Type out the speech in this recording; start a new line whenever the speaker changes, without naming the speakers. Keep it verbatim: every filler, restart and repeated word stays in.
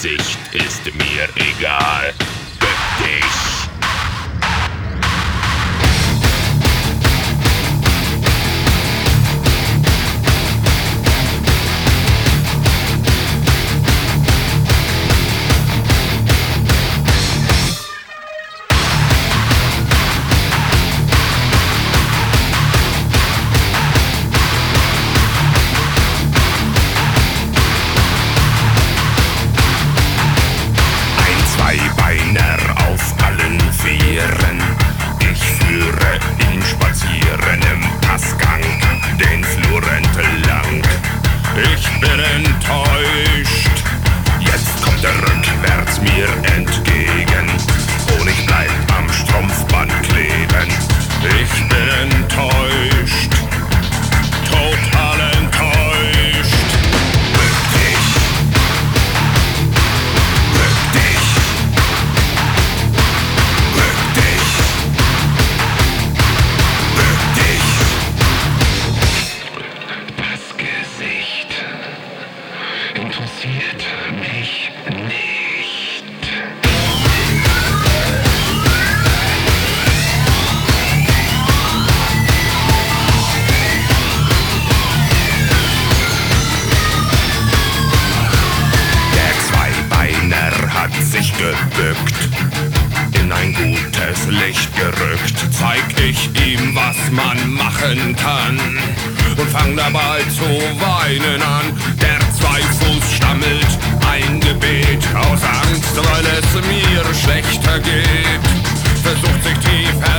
Gesicht ist mir egal. Bück dich!
Zweibeiner auf allen Vieren. Ich führe ihn spazieren im Passgang den Flur entlang. Ich bin enttäuscht, jetzt kommt er rückwärts mir entgegen und ich bleib am Strumpfband kleben. Ich bin enttäuscht, total enttäuscht. Bück dich, bück dich.
Interessiert mich nicht.
Der Zweibeiner hat sich gebückt, in ein gutes Licht gerückt. Zeig ich ihm, was man machen kann und fang dabei zu weinen an. Der Zweifuß stammelt ein Gebet aus Angst, weil es mir schlechter geht. Versucht sich tief